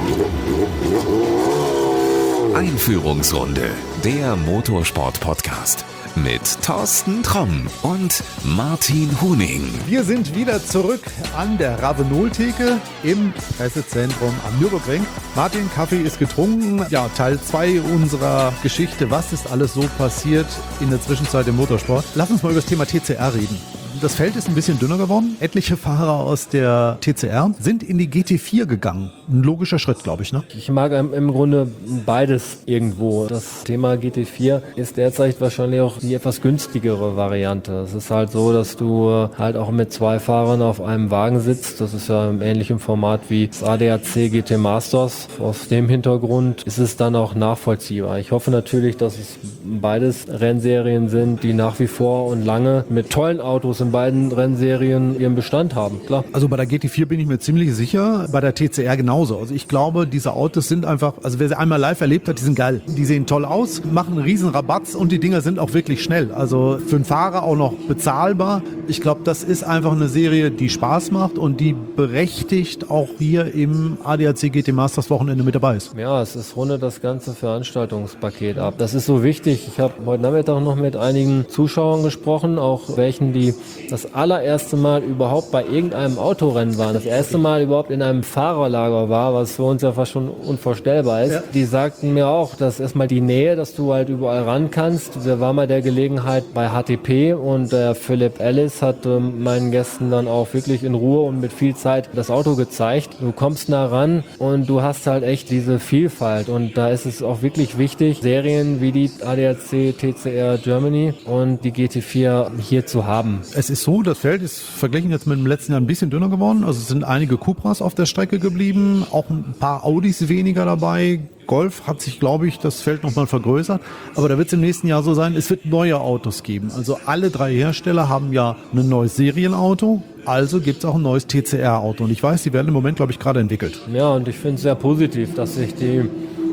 Einführungsrunde, der Motorsport-Podcast mit Thorsten Tromm und Martin Huning. Wir sind wieder zurück an der Ravenol-Theke im Pressezentrum am Nürburgring. Martin, Kaffee ist getrunken. Ja, Teil 2 unserer Geschichte. Was ist alles so passiert in der Zwischenzeit im Motorsport? Lass uns mal über das Thema TCR reden. Das Feld ist ein bisschen dünner geworden. Etliche Fahrer aus der TCR sind in die GT4 gegangen. Ein logischer Schritt, glaube ich, ne? Ich mag im Grunde beides irgendwo. Das Thema GT4 ist derzeit wahrscheinlich auch die etwas günstigere Variante. Es ist halt so, dass du halt auch mit 2 Fahrern auf einem Wagen sitzt. Das ist ja im ähnlichen Format wie das ADAC GT Masters. Aus dem Hintergrund ist es dann auch nachvollziehbar. Ich hoffe natürlich, dass es beides Rennserien sind, die nach wie vor und lange mit tollen Autos in beiden Rennserien ihren Bestand haben, klar. Also bei der GT4 bin ich mir ziemlich sicher, bei der TCR genauso. Also ich glaube, diese Autos sind einfach, also wer sie einmal live erlebt hat, die sind geil. Die sehen toll aus, machen einen riesen Rabatz und die Dinger sind auch wirklich schnell. Also für einen Fahrer auch noch bezahlbar. Ich glaube, das ist einfach eine Serie, die Spaß macht und die berechtigt auch hier im ADAC GT Masters Wochenende mit dabei ist. Ja, es rundet das ganze Veranstaltungspaket ab. Das ist so wichtig. Ich habe heute Nachmittag noch mit einigen Zuschauern gesprochen, auch welchen, die das allererste Mal überhaupt bei irgendeinem Autorennen waren, das erste Mal überhaupt in einem Fahrerlager war, was für uns ja fast schon unvorstellbar ist. Ja. Die sagten mir auch, dass erstmal die Nähe, dass du halt überall ran kannst. Wir waren mal der Gelegenheit bei HTP und der Philipp Ellis hat meinen Gästen dann auch wirklich in Ruhe und mit viel Zeit das Auto gezeigt. Du kommst nah ran und du hast halt echt diese Vielfalt und da ist es auch wirklich wichtig, Serien wie die ADAC TCR Germany und die GT4 hier zu haben. Es ist so, das Feld ist verglichen jetzt mit dem letzten Jahr ein bisschen dünner geworden. Also es sind einige Cupras auf der Strecke geblieben, auch ein paar Audis weniger dabei. Golf hat sich, glaube ich, das Feld nochmal vergrößert. Aber da wird es im nächsten Jahr so sein, es wird neue Autos geben. Also alle 3 Hersteller haben ja ein neues Serienauto. Also gibt es auch ein neues TCR-Auto. Und ich weiß, die werden im Moment, glaube ich, gerade entwickelt. Ja, und ich finde es sehr positiv, dass sich die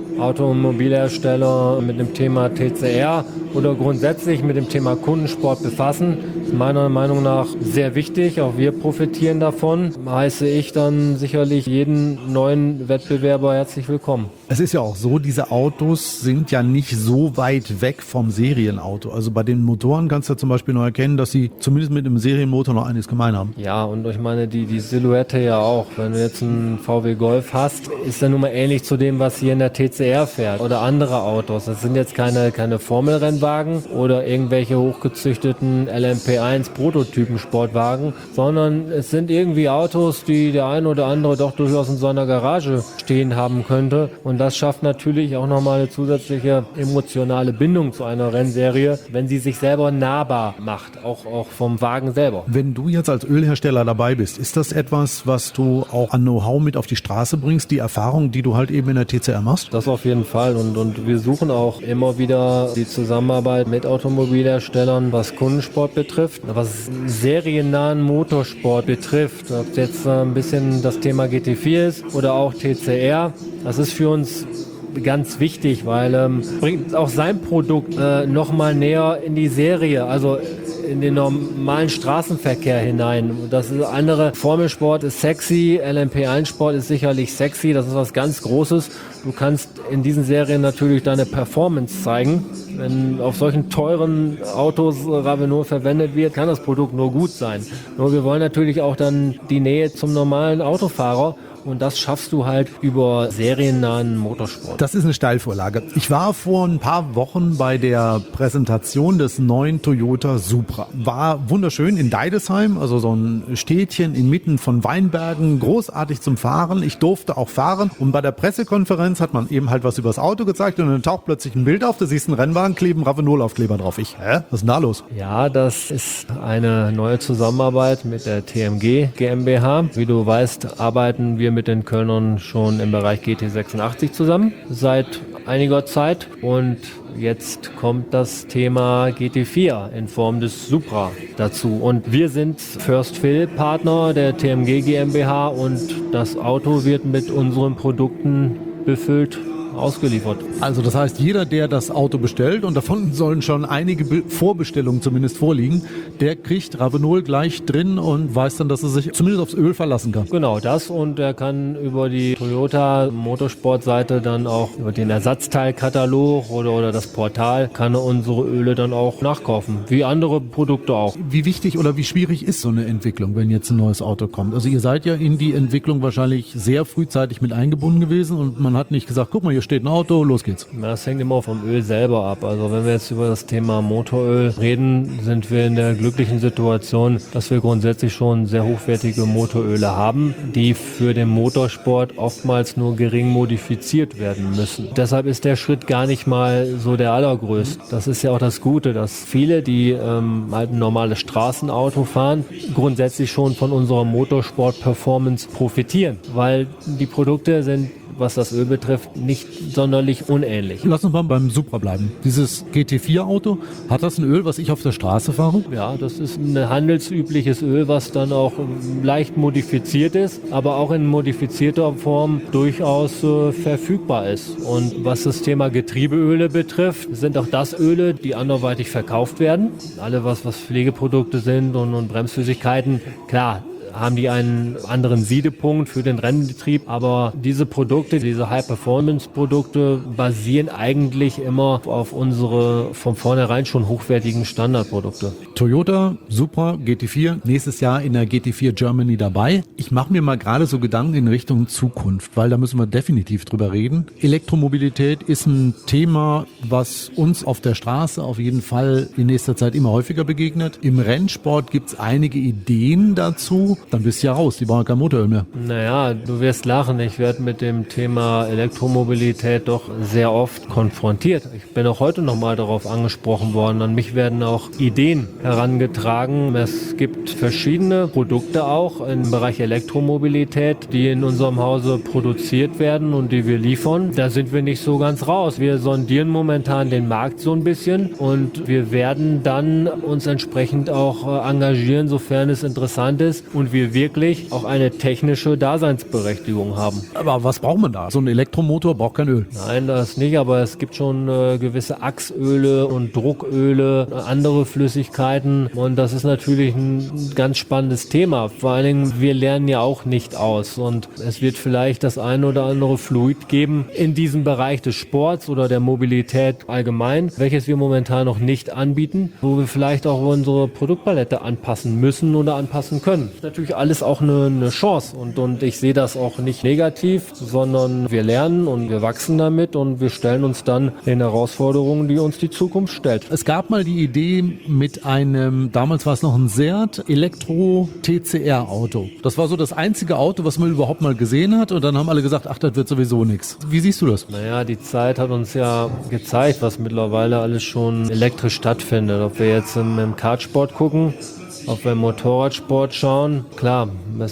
Automobilhersteller mit dem Thema TCR oder grundsätzlich mit dem Thema Kundensport befassen. Das ist meiner Meinung nach sehr wichtig. Auch wir profitieren davon. Heiße ich dann sicherlich jeden neuen Wettbewerber herzlich willkommen. Es ist ja auch so, diese Autos sind ja nicht so weit weg vom Serienauto. Also bei den Motoren kannst du ja zum Beispiel noch erkennen, dass sie zumindest mit einem Serienmotor noch einiges gemein haben. Ja, und ich meine, die Silhouette ja auch. Wenn du jetzt einen VW Golf hast, ist er nun mal ähnlich zu dem, was hier in der TCR fährt oder andere Autos. Das sind jetzt keine Formelrennwagen oder irgendwelche hochgezüchteten LMP1 Prototypen-Sportwagen, sondern es sind irgendwie Autos, die der ein oder andere doch durchaus in seiner Garage stehen haben könnte. Und das schafft natürlich auch nochmal eine zusätzliche emotionale Bindung zu einer Rennserie, wenn sie sich selber nahbar macht, auch vom Wagen selber. Wenn du jetzt als Ölhersteller dabei bist, ist das etwas, was du auch an Know-how mit auf die Straße bringst, die Erfahrung, die du halt eben in der TCR machst? Das auf jeden Fall und wir suchen auch immer wieder die Zusammenarbeit mit Automobilherstellern, was Kundensport betrifft, was seriennahen Motorsport betrifft, ob jetzt ein bisschen das Thema GT4 ist oder auch TCR. Das ist für uns ganz wichtig, weil bringt auch sein Produkt nochmal näher in die Serie, also in den normalen Straßenverkehr hinein. Das ist andere Formelsport ist sexy, LMP1-Sport ist sicherlich sexy, das ist was ganz Großes. Du kannst in diesen Serien natürlich deine Performance zeigen. Wenn auf solchen teuren Autos Ravenol verwendet wird, kann das Produkt nur gut sein. Nur wir wollen natürlich auch dann die Nähe zum normalen Autofahrer. Und das schaffst du halt über seriennahen Motorsport. Das ist eine Steilvorlage. Ich war vor ein paar Wochen bei der Präsentation des neuen Toyota Supra. War wunderschön in Deidesheim, also so ein Städtchen inmitten von Weinbergen, großartig zum Fahren. Ich durfte auch fahren und bei der Pressekonferenz hat man eben halt was über das Auto gezeigt und dann taucht plötzlich ein Bild auf, da siehst du einen Rennwagen, kleben Ravenol-Aufkleber drauf. Was ist denn da los? Ja, das ist eine neue Zusammenarbeit mit der TMG GmbH. Wie du weißt, arbeiten wir mit den Kölnern schon im Bereich GT86 zusammen seit einiger Zeit und jetzt kommt das Thema GT4 in Form des Supra dazu und wir sind First Fill Partner der TMG GmbH und das Auto wird mit unseren Produkten befüllt ausgeliefert. Also das heißt, jeder, der das Auto bestellt, und davon sollen schon einige Vorbestellungen zumindest vorliegen, der kriegt Ravenol gleich drin und weiß dann, dass er sich zumindest aufs Öl verlassen kann. Genau das, und er kann über die Toyota Motorsport-Seite dann auch über den Ersatzteilkatalog oder das Portal kann er unsere Öle dann auch nachkaufen, wie andere Produkte auch. Wie wichtig oder wie schwierig ist so eine Entwicklung, wenn jetzt ein neues Auto kommt? Also ihr seid ja in die Entwicklung wahrscheinlich sehr frühzeitig mit eingebunden gewesen und man hat nicht gesagt, guck mal, hier steht ein Auto, los geht's. Das hängt immer vom Öl selber ab. Also wenn wir jetzt über das Thema Motoröl reden, sind wir in der glücklichen Situation, dass wir grundsätzlich schon sehr hochwertige Motoröle haben, die für den Motorsport oftmals nur gering modifiziert werden müssen. Deshalb ist der Schritt gar nicht mal so der allergrößte. Das ist ja auch das Gute, dass viele, die halt ein normales Straßenauto fahren, grundsätzlich schon von unserer Motorsport-Performance profitieren, weil die Produkte sind, was das Öl betrifft, nicht sonderlich unähnlich. Lass uns mal beim Supra bleiben. Dieses GT4-Auto, hat das ein Öl, was ich auf der Straße fahre? Ja, das ist ein handelsübliches Öl, was dann auch leicht modifiziert ist, aber auch in modifizierter Form durchaus verfügbar ist. Und was das Thema Getriebeöle betrifft, sind auch das Öle, die anderweitig verkauft werden. Alle, was Pflegeprodukte sind und Bremsflüssigkeiten, klar, haben die einen anderen Siedepunkt für den Rennbetrieb, aber diese Produkte, diese High-Performance-Produkte basieren eigentlich immer auf unsere von vornherein schon hochwertigen Standardprodukte. Toyota, Supra, GT4, nächstes Jahr in der GT4 Germany dabei. Ich mache mir mal gerade so Gedanken in Richtung Zukunft, weil da müssen wir definitiv drüber reden. Elektromobilität ist ein Thema, was uns auf der Straße auf jeden Fall in nächster Zeit immer häufiger begegnet. Im Rennsport gibt es einige Ideen dazu. Dann bist du ja raus, die brauchen kein Motoröl mehr. Naja, du wirst lachen. Ich werde mit dem Thema Elektromobilität doch sehr oft konfrontiert. Ich bin auch heute nochmal darauf angesprochen worden. An mich werden auch Ideen herangetragen. Es gibt verschiedene Produkte auch im Bereich Elektromobilität, die in unserem Hause produziert werden und die wir liefern. Da sind wir nicht so ganz raus. Wir sondieren momentan den Markt so ein bisschen und wir werden dann uns entsprechend auch engagieren, sofern es interessant ist und wir wirklich auch eine technische Daseinsberechtigung haben. Aber was braucht man da? So ein Elektromotor braucht kein Öl. Nein, das nicht, aber es gibt schon gewisse Achsöle und Drucköle, andere Flüssigkeiten und das ist natürlich ein ganz spannendes Thema. Vor allen Dingen, wir lernen ja auch nicht aus und es wird vielleicht das ein oder andere Fluid geben in diesem Bereich des Sports oder der Mobilität allgemein, welches wir momentan noch nicht anbieten, wo wir vielleicht auch unsere Produktpalette anpassen müssen oder anpassen können. Das ist natürlich alles auch eine Chance und ich sehe das auch nicht negativ, sondern wir lernen und wir wachsen damit und wir stellen uns dann den Herausforderungen, die uns die Zukunft stellt. Es gab mal die Idee mit einem, damals war es noch ein Seat Elektro-TCR-Auto. Das war so das einzige Auto, was man überhaupt mal gesehen hat und dann haben alle gesagt, ach, das wird sowieso nichts. Wie siehst du das? Naja, die Zeit hat uns ja gezeigt, was mittlerweile alles schon elektrisch stattfindet. Ob wir jetzt im Kartsport gucken, ob wir im Motorradsport schauen, klar,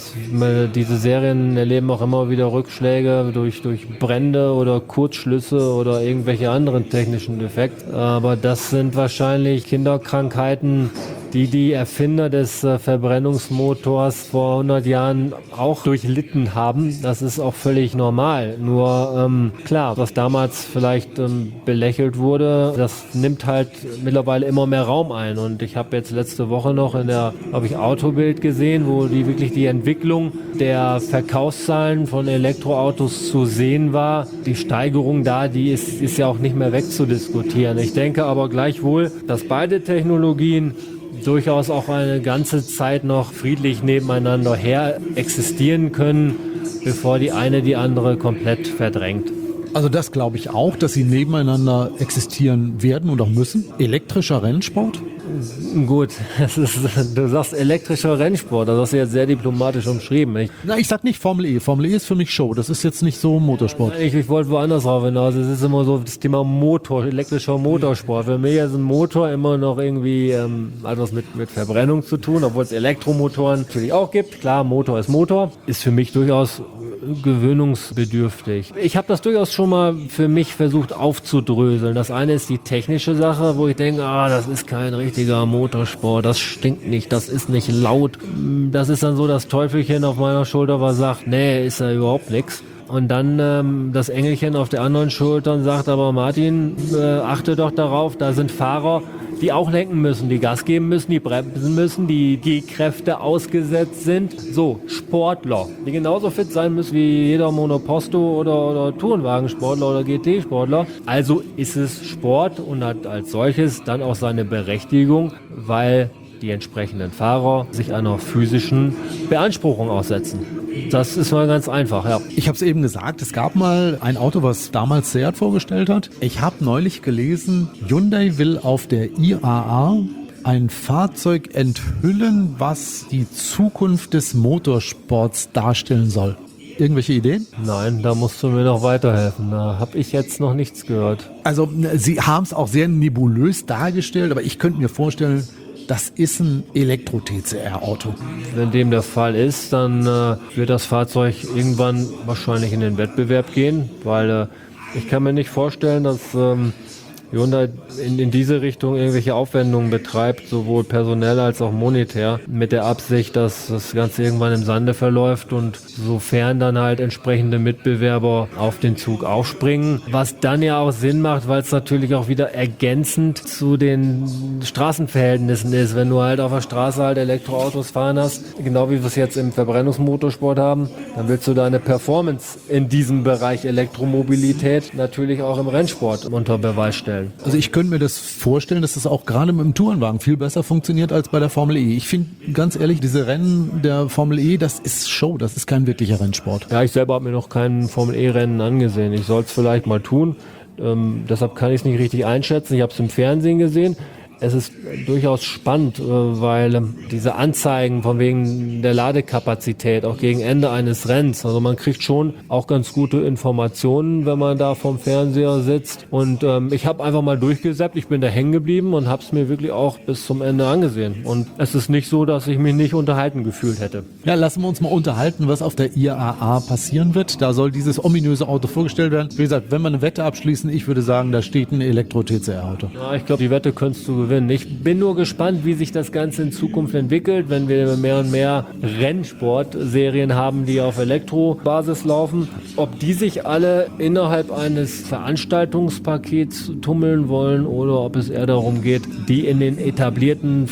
diese Serien erleben auch immer wieder Rückschläge durch Brände oder Kurzschlüsse oder irgendwelche anderen technischen Defekte. Aber das sind wahrscheinlich Kinderkrankheiten, die Erfinder des Verbrennungsmotors vor 100 Jahren auch durchlitten haben. Das ist auch völlig normal. Nur klar, was damals vielleicht belächelt wurde, das nimmt halt mittlerweile immer mehr Raum ein. Und ich habe jetzt letzte Woche noch in der, Autobild gesehen, wo wirklich die Entwicklung der Verkaufszahlen von Elektroautos zu sehen war. Die Steigerung da, die ist ja auch nicht mehr wegzudiskutieren. Ich denke aber gleichwohl, dass beide Technologien durchaus auch eine ganze Zeit noch friedlich nebeneinander her existieren können, bevor die eine die andere komplett verdrängt. Also das glaube ich auch, dass sie nebeneinander existieren werden und auch müssen. Elektrischer Rennsport? Gut, du sagst elektrischer Rennsport, das hast du jetzt sehr diplomatisch umschrieben. Ich sag nicht Formel E. Formel E ist für mich Show, das ist jetzt nicht so Motorsport. Ich wollte woanders drauf hinaus, es ist immer so das Thema Motor, elektrischer Motorsport. Für mich ist ein Motor immer noch irgendwie etwas mit Verbrennung zu tun, obwohl es Elektromotoren natürlich auch gibt. Klar, Motor ist Motor, ist für mich durchaus gewöhnungsbedürftig. Ich habe das durchaus schon mal für mich versucht aufzudröseln. Das eine ist die technische Sache, wo ich denke, das ist kein richtiger Motorsport, das stinkt nicht, das ist nicht laut. Das ist dann so das Teufelchen auf meiner Schulter, was sagt, nee, ist ja überhaupt nichts. und dann das Engelchen auf der anderen Schulter und sagt, aber Martin, achte doch darauf, da sind Fahrer, die auch lenken müssen, die Gas geben müssen, die bremsen müssen, die G-Kräfte ausgesetzt sind. So, Sportler, die genauso fit sein müssen wie jeder Monoposto oder Tourenwagensportler oder GT-Sportler. Also ist es Sport und hat als solches dann auch seine Berechtigung, weil die entsprechenden Fahrer sich einer physischen Beanspruchung aussetzen. Das ist mal ganz einfach, ja. Ich habe es eben gesagt, es gab mal ein Auto, was damals Seat vorgestellt hat. Ich habe neulich gelesen, Hyundai will auf der IAA ein Fahrzeug enthüllen, was die Zukunft des Motorsports darstellen soll. Irgendwelche Ideen? Nein, da musst du mir noch weiterhelfen. Da habe ich jetzt noch nichts gehört. Also Sie haben es auch sehr nebulös dargestellt, aber ich könnte mir vorstellen, das ist ein Elektro-TCR-Auto. Wenn dem der Fall ist, dann wird das Fahrzeug irgendwann wahrscheinlich in den Wettbewerb gehen, weil ich kann mir nicht vorstellen, dass Hyundai in diese Richtung irgendwelche Aufwendungen betreibt, sowohl personell als auch monetär, mit der Absicht, dass das Ganze irgendwann im Sande verläuft und sofern dann halt entsprechende Mitbewerber auf den Zug aufspringen, was dann ja auch Sinn macht, weil es natürlich auch wieder ergänzend zu den Straßenverhältnissen ist. Wenn du halt auf der Straße halt Elektroautos fahren hast, genau wie wir es jetzt im Verbrennungsmotorsport haben, dann willst du deine Performance in diesem Bereich Elektromobilität natürlich auch im Rennsport unter Beweis stellen. Also ich könnte mir das vorstellen, dass das auch gerade mit dem Tourenwagen viel besser funktioniert als bei der Formel E. Ich finde, ganz ehrlich, diese Rennen der Formel E, das ist Show, das ist kein wirklicher Rennsport. Ja, ich selber habe mir noch kein Formel E-Rennen angesehen. Ich soll es vielleicht mal tun. Deshalb kann ich es nicht richtig einschätzen. Ich habe es im Fernsehen gesehen. Es ist durchaus spannend, weil diese Anzeigen von wegen der Ladekapazität auch gegen Ende eines Rennens, also man kriegt schon auch ganz gute Informationen, wenn man da vorm Fernseher sitzt. Und ich habe einfach mal durchgesäppt, ich bin da hängen geblieben und habe es mir wirklich auch bis zum Ende angesehen. Und es ist nicht so, dass ich mich nicht unterhalten gefühlt hätte. Ja, lassen wir uns mal unterhalten, was auf der IAA passieren wird. Da soll dieses ominöse Auto vorgestellt werden. Wie gesagt, wenn wir eine Wette abschließen, ich würde sagen, da steht ein Elektro-TCR-Auto. Ja, ich glaube, die Wette könntest du gewinnen. Ich bin nur gespannt, wie sich das Ganze in Zukunft entwickelt, wenn wir mehr und mehr Rennsportserien haben, die auf Elektrobasis laufen. Ob die sich alle innerhalb eines Veranstaltungspakets tummeln wollen oder ob es eher darum geht, die in den etablierten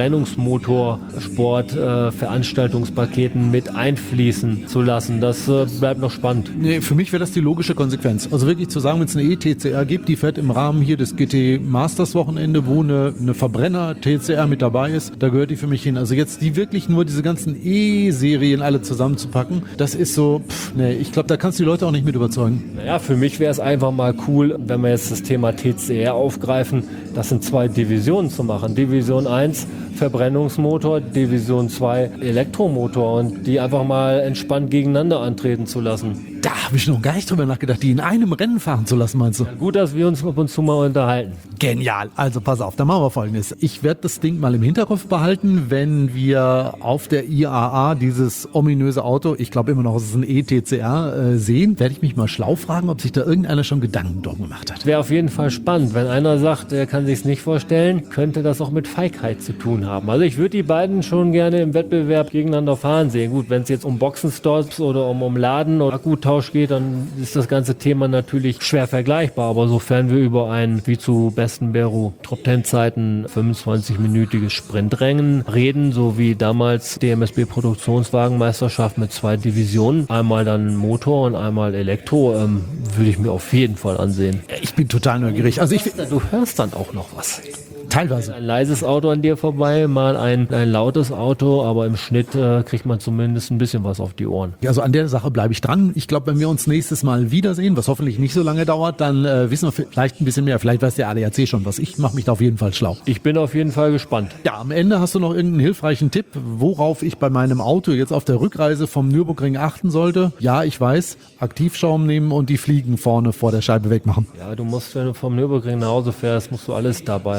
Verbrennungsmotorsport-Veranstaltungspaketen mit einfließen zu lassen. Das bleibt noch spannend. Nee, für mich wäre das die logische Konsequenz. Also wirklich zu sagen, wenn es eine E-TCR gibt, die fährt im Rahmen hier des GT Masters Wochenende, wo eine Verbrenner-TCR mit dabei ist, da gehört die für mich hin. Also jetzt die wirklich nur diese ganzen E-Serien alle zusammenzupacken, das ist so, ich glaube, da kannst du die Leute auch nicht mit überzeugen. Naja, für mich wäre es einfach mal cool, wenn wir jetzt das Thema TCR aufgreifen, das in 2 Divisionen zu machen. Division 1 Verbrennungsmotor, Division 2 Elektromotor und die einfach mal entspannt gegeneinander antreten zu lassen. Da habe ich noch gar nicht drüber nachgedacht, die in einem Rennen fahren zu lassen, meinst du? Gut, dass wir uns ab und zu mal unterhalten. Genial. Also pass auf, dann machen wir Folgendes. Ich werde das Ding mal im Hinterkopf behalten, wenn wir auf der IAA dieses ominöse Auto, ich glaube immer noch, es ist ein E-TCR, sehen, werde ich mich mal schlau fragen, ob sich da irgendeiner schon Gedanken drum gemacht hat. Wäre auf jeden Fall spannend. Wenn einer sagt, er kann sich's nicht vorstellen, könnte das auch mit Feigheit zu tun haben. Also ich würde die beiden schon gerne im Wettbewerb gegeneinander fahren sehen. Gut, wenn es jetzt um Boxenstops oder um Laden oder Akkutausch geht, dann ist das ganze Thema natürlich schwer vergleichbar. Aber sofern wir über ein, wie zu besten Beru Top-10-Zeiten 25-minütiges Sprintrennen reden, so wie damals die MSB Produktionswagenmeisterschaft mit 2 Divisionen, einmal dann Motor und einmal Elektro, würde ich mir auf jeden Fall ansehen. Ich bin total neugierig. Also du hörst dann auch noch was. Teilweise. Ein leises Auto an dir vorbei, mal ein lautes Auto, aber im Schnitt kriegt man zumindest ein bisschen was auf die Ohren. Also an der Sache bleibe ich dran. Ich glaube, wenn wir uns nächstes Mal wiedersehen, was hoffentlich nicht so lange dauert, dann wissen wir vielleicht ein bisschen mehr. Vielleicht weiß der ADAC schon was. Ich mache mich da auf jeden Fall schlau. Ich bin auf jeden Fall gespannt. Ja, am Ende hast du noch irgendeinen hilfreichen Tipp, worauf ich bei meinem Auto jetzt auf der Rückreise vom Nürburgring achten sollte? Ja, ich weiß, Aktivschaum nehmen und die Fliegen vorne vor der Scheibe wegmachen. Ja, du musst, wenn du vom Nürburgring nach Hause fährst, musst du alles dabei haben. Du musst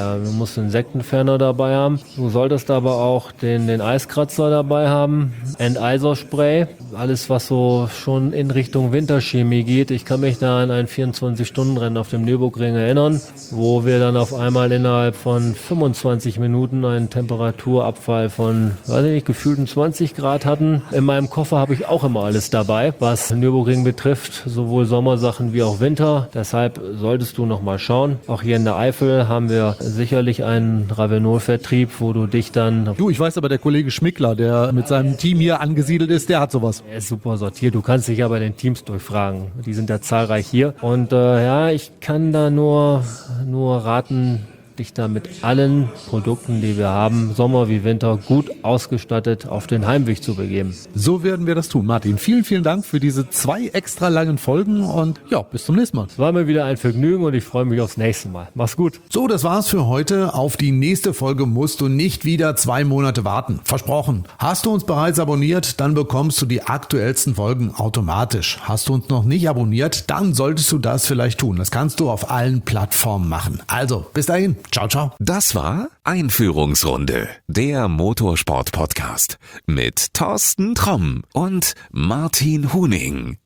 musst einen Insektenferner dabei haben. Du solltest aber auch den Eiskratzer dabei haben, Enteiserspray, alles was so schon in Richtung Winterchemie geht. Ich kann mich da an ein 24-Stunden-Rennen auf dem Nürburgring erinnern, wo wir dann auf einmal innerhalb von 25 Minuten einen Temperaturabfall von, gefühlten 20 Grad hatten. In meinem Koffer habe ich auch immer alles dabei, was Nürburgring betrifft, sowohl Sommersachen wie auch Winter. Deshalb solltest du noch mal schauen. Auch hier in der Eifel haben wir sicherlich einen Ravenol-Vertrieb, wo du dich dann... Du, ich weiß aber, der Kollege Schmickler, der mit seinem Team hier angesiedelt ist, der hat sowas. Er ist super sortiert. Du kannst dich ja bei den Teams durchfragen. Die sind ja zahlreich hier. Und ich kann da nur raten, dich da mit allen Produkten, die wir haben, Sommer wie Winter, gut ausgestattet auf den Heimweg zu begeben. So werden wir das tun. Martin, vielen, vielen Dank für diese 2 extra langen Folgen und ja, bis zum nächsten Mal. Es war mir wieder ein Vergnügen und ich freue mich aufs nächste Mal. Mach's gut. So, das war's für heute. Auf die nächste Folge musst du nicht wieder 2 Monate warten. Versprochen. Hast du uns bereits abonniert, dann bekommst du die aktuellsten Folgen automatisch. Hast du uns noch nicht abonniert, dann solltest du das vielleicht tun. Das kannst du auf allen Plattformen machen. Also, bis dahin. Ciao, ciao. Das war Einführungsrunde, der Motorsport-Podcast mit Thorsten Tromm und Martin Huning.